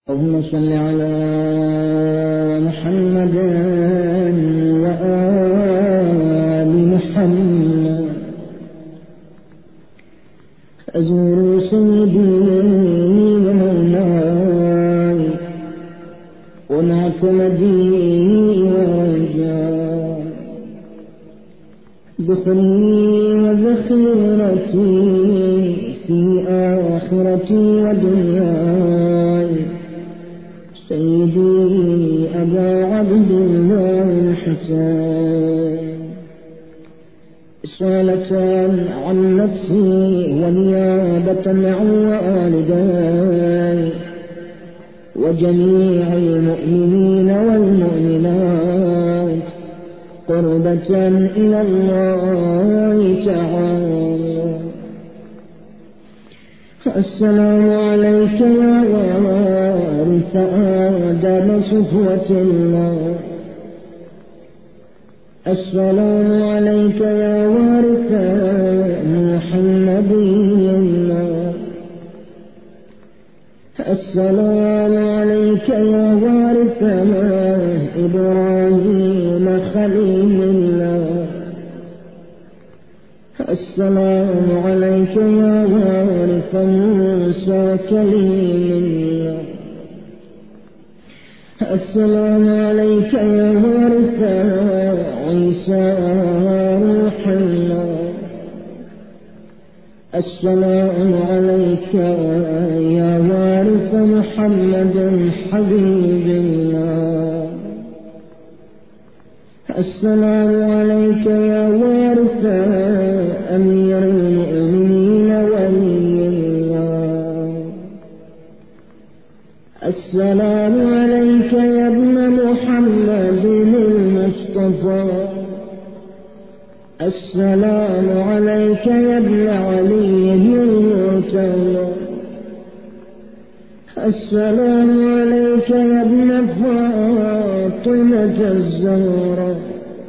اللهم صل على محمد وآل محمد. أزور سيدي ومولاي ومعتمدي ورجاي، ذخري وذخيرتي في آخرتي ودنياي، سيدي أبا عبد الله الحسين. إصالة عن نفسي ونيابة عن والداي وجميع المؤمنين والمؤمنات، قربة إلى الله تعالى. السلام عليك يا وارث آدم صفوة الله، السلام عليك يا وارث نوح نبي الله، السلام عليك يا وارث إبراهيم خليل الله، السلام عليك يا وارث موسى كليم الله، السلام عليك يا وارث عيسى روح الله، السلام عليك يا وارث محمد حبيب الله، السلام عليك يا وارث أمير المؤمنين ولي الله، السلام عليك يا ابن محمد المصطفى، السلام عليك يا ابن علي المرتضى، السلام عليك يا ابن فاطمة الزهراء،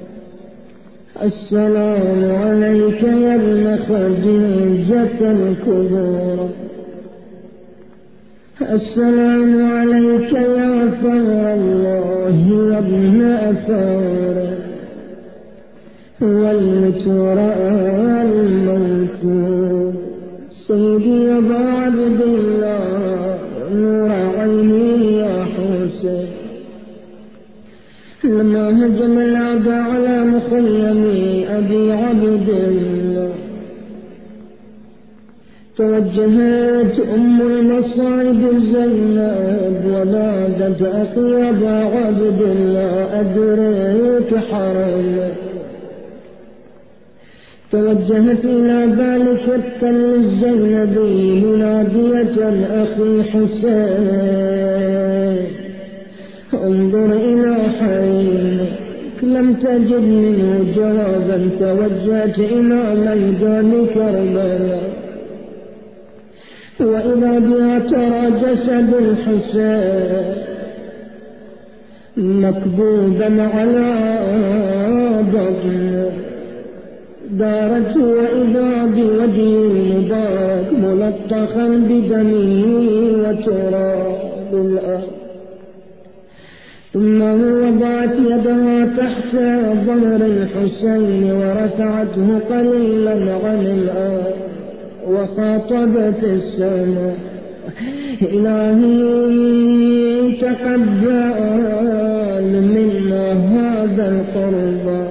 السلام عليك يا ابن خديجة الكبرى، السلام عليك يا ثور الله وابن أثاره والمتر الموتور، سيدي أبا عبد الله نور عيني يا حسين. لما هجم الأعداء على مخيم أبي عبد الله، توجهت أم المصائب زينب ونادت أخي أبا عبد الله أدرك حرمك، توجهت إلى ذلك التل الزينبي منادية أخي حسين انظر إلى حينك، لم تجد منه جوابا، توجهت إلى ميدان كربلاء، وإذا بها ترى جسد الحسين مكبوبا على بطنه، دارت وإذا بوجه المبارك ملطخا بدمه وتراب الأرض، ثم وضعت يدها تحت ظهر الحسين ورفعته قليلا عن الأرض وخاطبت السماء، إلهي تقبل منا هذا القربان،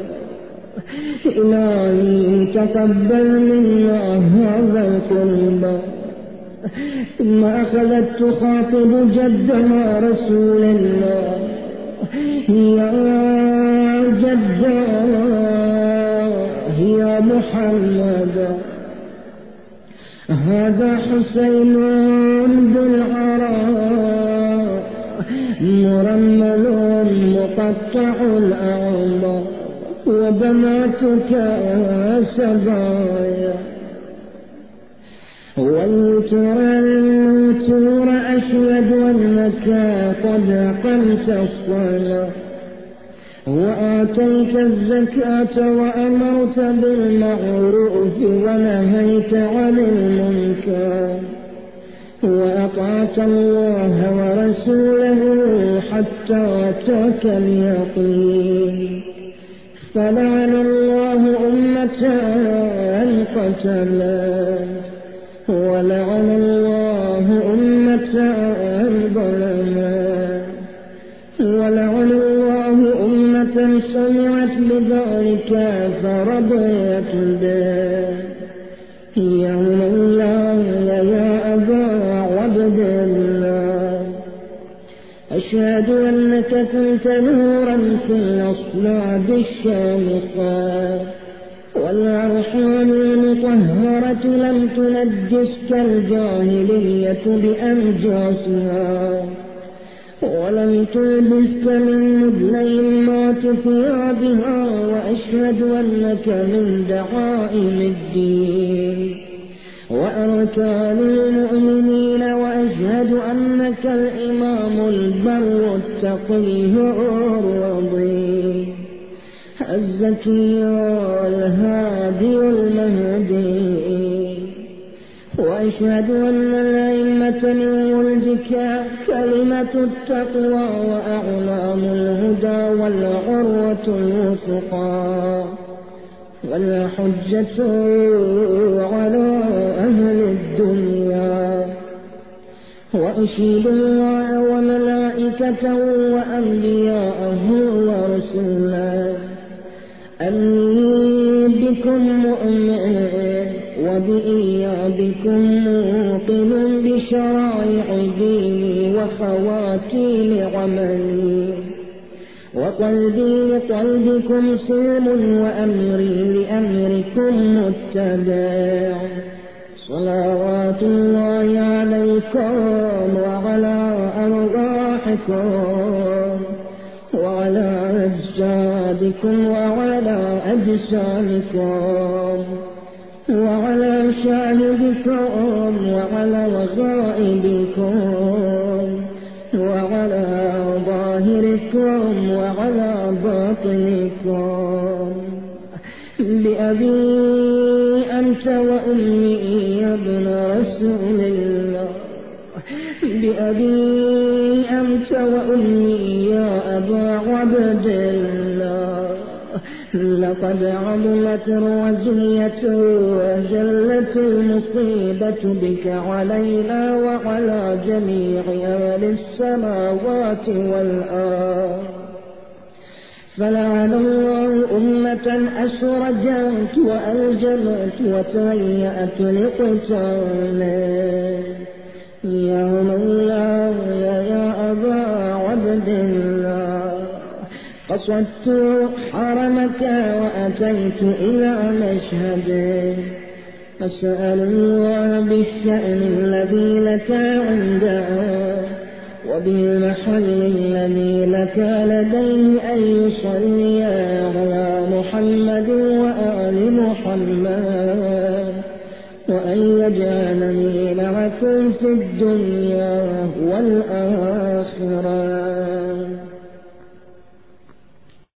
إلهي تقبل منا هذا القربان. ثم أخذت تخاطب جدها رسول الله، يا جدا يا محمد، هذا حسين بالعراء مرمل مقطع الأعضاء، وبناتك سبايا، والوتر أشهد أنك قد قمت الصلاة وآتيت الزكاة وأمرت بالمعروف ونهيت عن المنكر، وأطعت الله ورسوله حتى أتاك اليقين. فلعن الله أمة قتله، ولعن الله أمة ظلمه، ولعن الله أمة سمعت بذلك فرضيت به. يا مولاي يا أبا عبد الله، أشهد أنك كنت نورا في الأصلاب الشامخة والأرحام المطهرة، لم تنجسك الجاهلية بأنجاسها، ولم تلبسك من مدليمات ثيابها. وأشهد أنك من دعائم الدين وأركان المؤمنين، وأشهد أنك الإمام البر التقي الرضي الزكي الهادي المهدي. وأشهد أن الأئمة من ولدك كلمة التقوى وأعلام الهدى والعروة الوثقى والحجة على أهل الدنيا. وأشهد الله وملائكته وأنبياءه ورسله أني بكم مؤمن وبإيابكم موقن بشرائع ديني وخواتيم عملي، وقلبي لقلبكم سلم وأمري لأمركم متبع. صلوات الله عليكم وعلى أرواحكم وعلى أجسادكم وعلى أجسامكم وعلى شاهدكم وعلى غائبكم وعلى ظاهركم وعلى باطنكم. بأبي أنت وأمي يا ابن رسول الله، بأبي أنت وأمي يا أبا عبد الله، لقد عظمت الرزية وجلت المصيبة بك علينا وعلى جميع أهل السماوات والأرض. فلعن الله أمة أسرجت وألجمت وتهيأت لقتاله. يا مولاي يا أبا عبد الله، قصدت حرمك وأتيت إلى مشهده، أسأل الله بالشأن الذي لك عنده وبالمحل الذي لك لديه أن يصلي على محمد وآل محمد، وأن يجعلني معكم في الدنيا والآخرة.